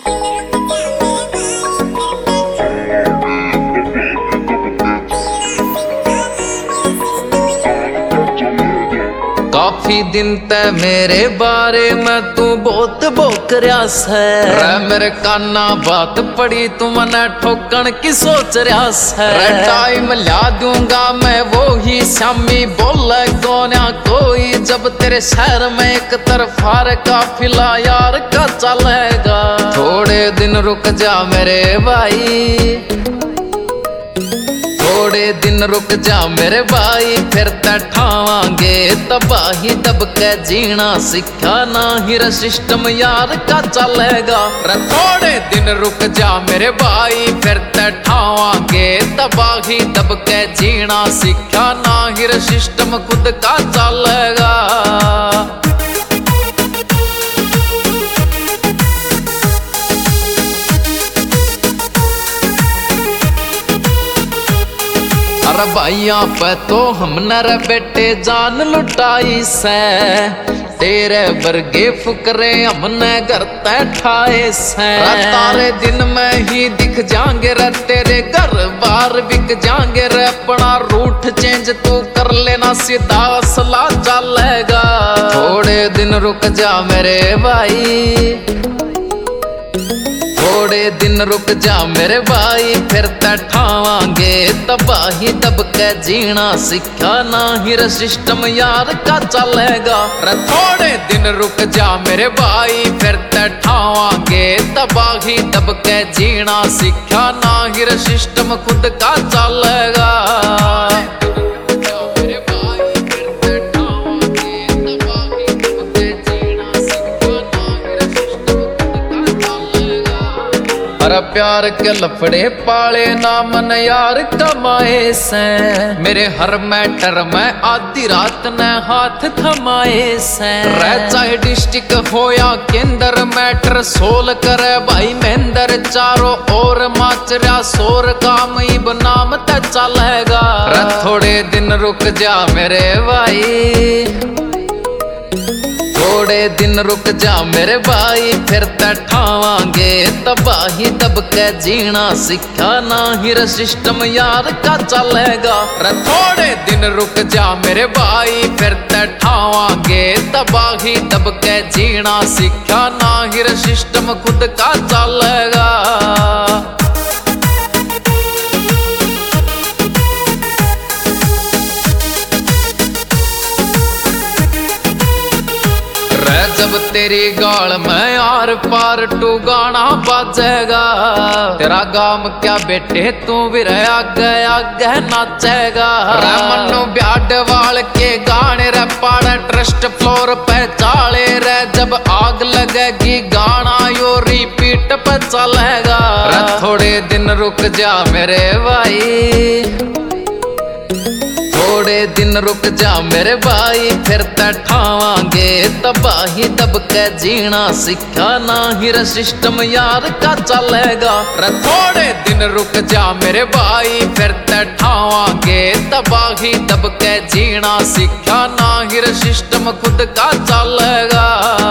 काफी दिन ते मेरे बारे में तू बहुत बोकरिया से मेरे काना बात पड़ी तू मने ठोकन की सोच रहा से टाइम ला दूंगा मैं वो ही शामी बोले कोन्या कोई जब तेरे शहर में एक तरफा काफिला यार का चलेगा। थोड़े दिन रुक जा मेरे भाई, थोड़े दिन रुक जा मेरे भाई, फिर ठावांगे तबाही दब के जीना सीखा ना हीरा सिस्टम यार का चलेगा। थोड़े दिन रुक जा मेरे भाई, फिर ठावांगे तबाही दब के जीना सीखा ना हीरा सिस्टम खुद का चलेगा। अरे भाइया पे तो हमने रे बेटे जान लुटाई से, तेरे वर्गे फुकरे हमने घर ठाए से। तारे दिन में ही दिख जाएंगे रे तेरे घर बार बिक जाएंगे रे, अपना रूट चेंज तू कर लेना सीधा असला चलेगा। थोड़े दिन रुक जा मेरे भाई, थोड़े दिन रुक जा मेरे भाई, फिर ठावांगे तबाही दब के जीना सीखा ना हीरा सिस्टम यार का चलेगा। थोड़े दिन रुक जा मेरे भाई, फिर ठावांगे तबाही दब के जीना सीखा ना हीरा सिस्टम खुद का चलेगा। अरे प्यार के लफड़े पाले ना मन यार कमाए से, मेरे हर मैटर में आधी रात ने हाथ थमाए से। रह चाहे डिस्ट्रिक्ट हो या केंद्र मैटर सोल करे भाई महेंद्र, चारों ओर माचरा शोर काम ही बनाम ते चलेगा। थोड़े दिन रुक जा मेरे भाई, थोड़े दिन रुक जा मेरे भाई, फिर ठावांगे तबाही दब के जीना सीखा ना हीरा सिस्टम यार का चलेगा। थोड़े दिन रुक जा मेरे भाई, फिर ठावांगे तबाही दब के जीना सीखा ना हीरा सिस्टम खुद का चलेगा। जब तेरी गाल में यार पार टू गाना बाजेगा, तेरा गाम क्या बेटे तू भी रहा गया गह नाचेगा। मनु ब्याड वाल के गाने रे पाड़ ट्रस्ट फ्लोर पे चाले रे, जब आग लगेगी गाना यो रिपीट पे चलेगा। थोड़े दिन रुक जा मेरे भाई, थोड़े दिन रुक जा मेरे भाई, फिर ठावांगे तबाही दब के जीना सीखा ना हीरा सिस्टम यार का चलेगा। थोड़े दिन रुक जा मेरे भाई, फिर ठावांगे तबाही दब के जीना सीखा ना हीरा सिस्टम खुद का चलेगा।